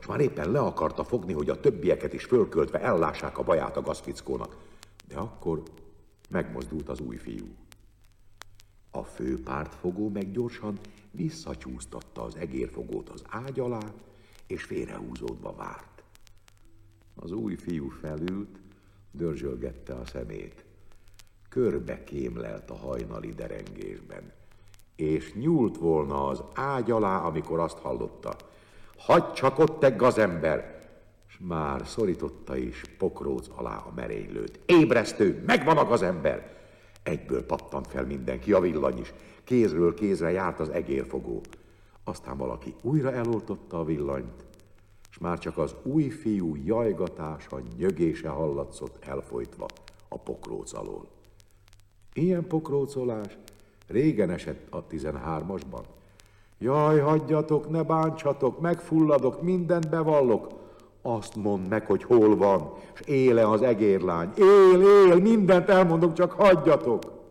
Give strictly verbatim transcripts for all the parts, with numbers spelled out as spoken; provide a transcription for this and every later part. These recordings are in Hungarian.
már éppen le akarta fogni, hogy a többieket is fölköltve ellássák a baját a gazfickónak. De akkor megmozdult az új fiú. A főpártfogó meg gyorsan visszacsúsztatta az egérfogót az ágy alá, és félrehúzódva várt. Az új fiú felült, dörzsölgette a szemét. Körbe kémlelt a hajnali derengésben, és nyúlt volna az ágy alá, amikor azt hallotta. Hagyj csak ott, te gazember! S már szorította is pokróc alá a merénylőt. Ébresztő, megvan a gazember! Egyből pattant fel mindenki, a villany is. Kézről kézre járt az egérfogó. Aztán valaki újra eloltotta a villanyt, s már csak az új fiú jajgatása, nyögése hallatszott elfolytva a pokróc alól. Ilyen pokrócolás régen esett a tizenhármasban. Jaj, hagyjatok, ne bántsatok, megfulladok, mindent bevallok. Azt mondd meg, hogy hol van, s éle az egérlány. Él, él, mindent elmondok, csak hagyjatok.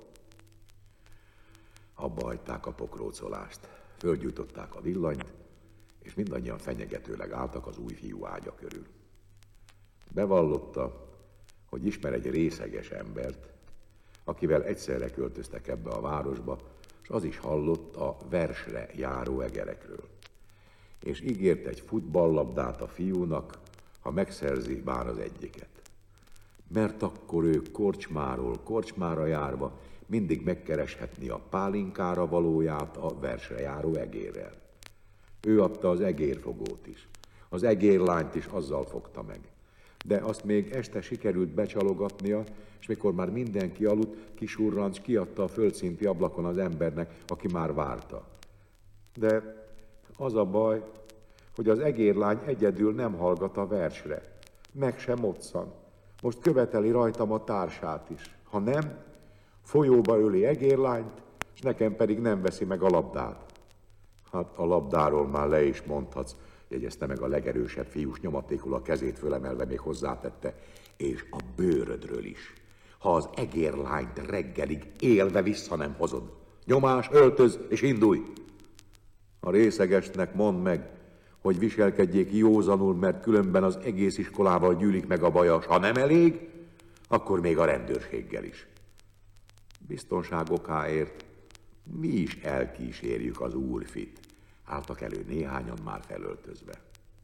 Abba hagyták a pokrócolást, fölgyújtották a villanyt, és mindannyian fenyegetőleg álltak az új fiú ágya körül. Bevallotta, hogy ismer egy részeges embert, akivel egyszerre költöztek ebbe a városba, és az is hallott a versre járó egerekről. És ígért egy futballlabdát a fiúnak, ha megszerzi bár az egyiket. Mert akkor ő korcsmáról korcsmára járva mindig megkereshetni a pálinkára valóját a versre járó egérrel. Ő adta az egérfogót is, az egérlányt is azzal fogta meg. De azt még este sikerült becsalogatnia, és mikor már mindenki aludt, Kisurrancs kiadta a földszinti ablakon az embernek, aki már várta. De az a baj, hogy az egérlány egyedül nem hallgat a versre, meg sem moccan. Most követeli rajtam a társát is. Ha nem, folyóba öli egérlányt, és nekem pedig nem veszi meg a labdát. Hát a labdáról már le is mondhatsz, jegyezte meg a legerősebb fiús nyomatékul a kezét fölemelve, még hozzátette, és a bőrödről is. Ha az egérlányt reggelig élve vissza nem hozod. Nyomás, öltöz és indulj! A részegesnek mondd meg, hogy viselkedjék józanul, mert különben az egész iskolával gyűlik meg a baja, s ha nem elég, akkor még a rendőrséggel is. Biztonság okáért mi is elkísérjük az úrfit. Álltak elő néhányan már felöltözve.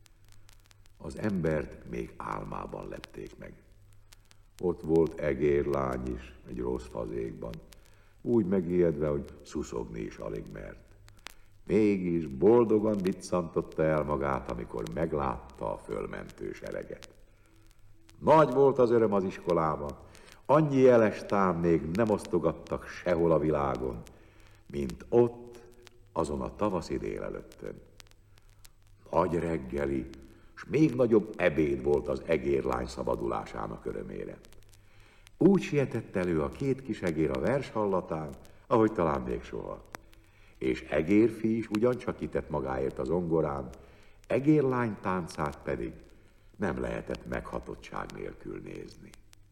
Az embert még álmában lepték meg. Ott volt egérlány is, egy rossz fazékban, úgy megijedve, hogy szuszogni is alig mert. Mégis boldogan viccantotta el magát, amikor meglátta a fölmentő sereget. Nagy volt az öröm az iskolában, annyi jelestán még nem osztogattak sehol a világon, mint ott, azon a tavaszi délelőttön. Nagy reggeli, s még nagyobb ebéd volt az egérlány szabadulásának örömére. Úgy sietett elő a két kis egér a vers hallatán, ahogy talán még soha. És egérfi is ugyancsak kitett magáért az zongorán, egérlány táncát pedig nem lehetett meghatottság nélkül nézni.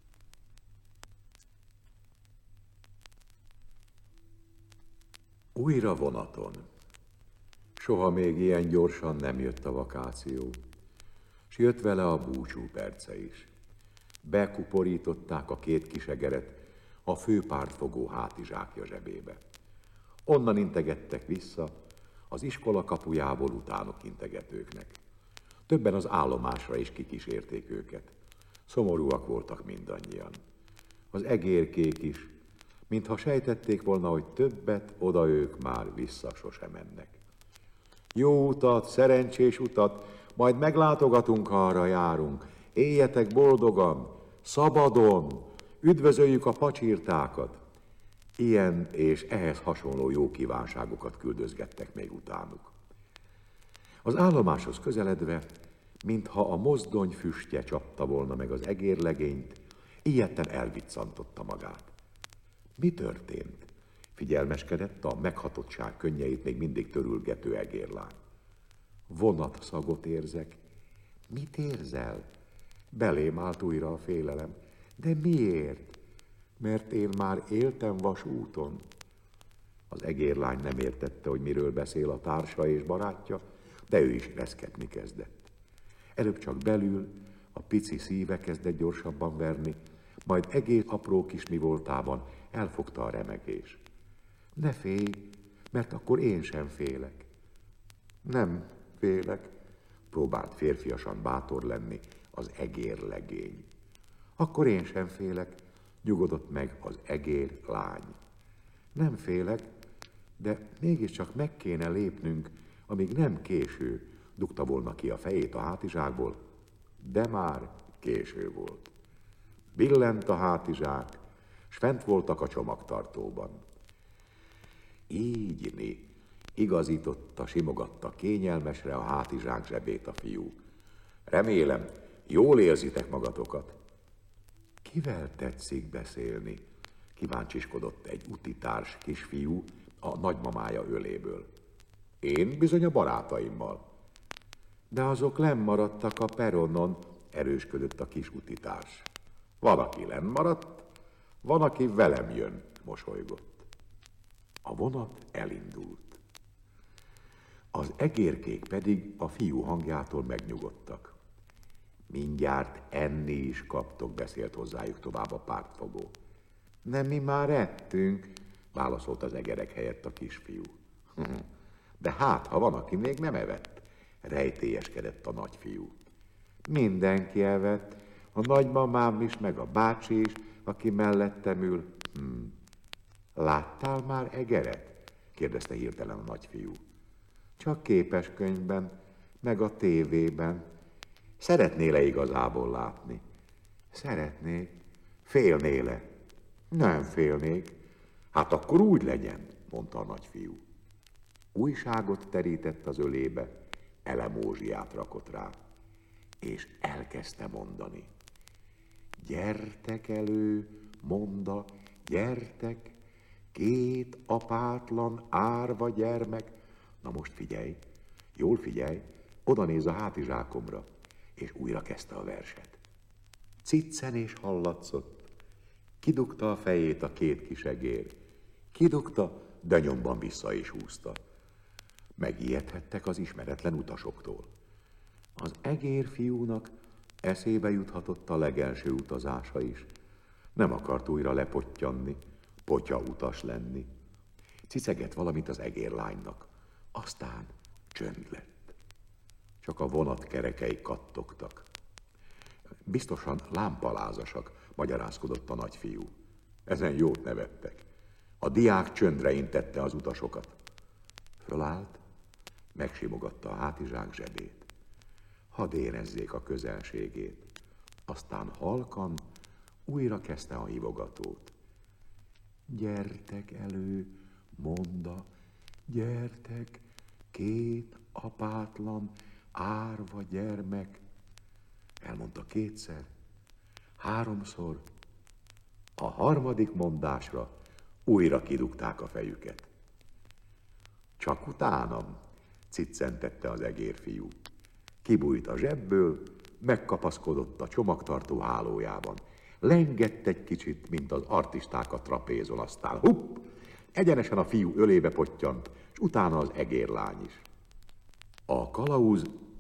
Újra vonaton. Soha még ilyen gyorsan nem jött a vakáció, s jött vele a búcsú perce is. Bekuporították a két kisegeret a főpártfogó hátizsákja zsebébe. Onnan integettek vissza, az iskola kapujából utánok integetőknek. Többen az állomásra is kikísérték őket. Szomorúak voltak mindannyian. Az egérkék is, mintha sejtették volna, hogy többet oda ők már vissza sose mennek. Jó utat, szerencsés utat, majd meglátogatunk, ha arra járunk. Éljetek boldogan, szabadon, üdvözöljük a pacsirtákat. Ilyen és ehhez hasonló jó kívánságokat küldözgettek még utánuk. Az állomáshoz közeledve, mintha a mozdony füstje csapta volna meg az egérlegényt, ijedten elviccantotta magát. Mi történt? Figyelmeskedett a meghatottság könnyeit még mindig törülgető egérlány. Vonatszagot érzek. Mit érzel? Belém állt újra a félelem. De miért? Mert én már éltem vasúton. Az egérlány nem értette, hogy miről beszél a társa és barátja, de ő is reszketni kezdett. Előbb csak belül a pici szíve kezdett gyorsabban verni, majd egész apró kis mi voltában elfogta a remegés. Ne félj, mert akkor én sem félek. Nem félek, próbált férfiasan bátor lenni az egérlegény. Akkor én sem félek, nyugodott meg az egér lány. Nem félek, de mégiscsak meg kéne lépnünk, amíg nem késő, dugta volna ki a fejét a hátizsákból, de már késő volt. Billent a hátizsák, s fent voltak a csomagtartóban. Így mi, igazította, simogatta kényelmesre a hátizsák zsebét a fiú. Remélem, jól érzitek magatokat. Kivel tetszik beszélni? Kíváncsiskodott egy utitárs kisfiú a nagymamája öléből. Én bizony a barátaimmal. De azok lenn maradtak a peronon, erősködött a kis utitárs. Van, aki lenn maradt, van, aki velem jön, mosolygott. A vonat elindult. Az egérkék pedig a fiú hangjától megnyugodtak. Mindjárt enni is kaptok, beszélt hozzájuk tovább a pártfogó. Nem, mi már ettünk, válaszolt az egerek helyett a kisfiú. De hát, ha van, aki még nem evett, rejtélyeskedett a nagyfiú. Mindenki evett, a nagymamám is, meg a bácsi is, aki mellettem ül. Hm. Láttál már egeret? Kérdezte hirtelen a nagyfiú. Csak képeskönyvben, meg a tévében. Szeretnél-e igazából látni? Szeretnék. Félnél-e? Nem félnék. Hát akkor úgy legyen, mondta a nagyfiú. Újságot terített az ölébe, elemózsiát rakott rá, és elkezdte mondani. Gyertek elő, monda, gyertek, két apátlan árva gyermek. Na most figyelj, jól figyelj, oda néz a hátizsákomra, és újra kezdte a verset. Ciccenés hallatszott, kidugta a fejét a két kisegér, kidugta, de nyomban vissza is húzta. Megijedhettek az ismeretlen utasoktól. Az egérfiúnak eszébe juthatott a legelső utazása is. Nem akart újra lepottyanni, potya utas lenni. Cicegett valamit az egérlánynak, aztán csönd lett. Csak a vonat kerekei kattogtak. Biztosan lámpalázasak, magyarázkodott a nagyfiú. Ezen jót nevettek. A diák csöndre intette az utasokat. Fölállt, megsimogatta a hátizsák zsebét. Hadd érezzék a közelségét. Aztán halkan újra kezdte a hívogatót. Gyertek elő, monda, gyertek, két apátlan, árva gyermek. Elmondta kétszer, háromszor. A harmadik mondásra újra kidugták a fejüket. Csak utánam, ciccentette az egérfiú. Kibújt a zsebből, megkapaszkodott a csomagtartó hálójában. Lengett egy kicsit, mint az artisták a trapézon, aztán hupp, egyenesen a fiú ölébe pottyant, és utána az egérlány is. A kalauz